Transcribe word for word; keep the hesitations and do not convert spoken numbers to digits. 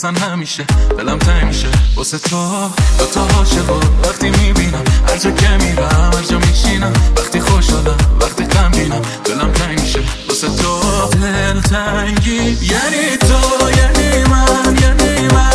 اصلا همیشه دلم تنگ میشه واسه تو دو تا عاشقا وقتی میبینم هر جا که میرم هر جا میشینم وقتی خوشحالم وقتی غمگینم دلم تنگ میشه واسه تو دل تنگی یعنی تو یعنی من یعنی من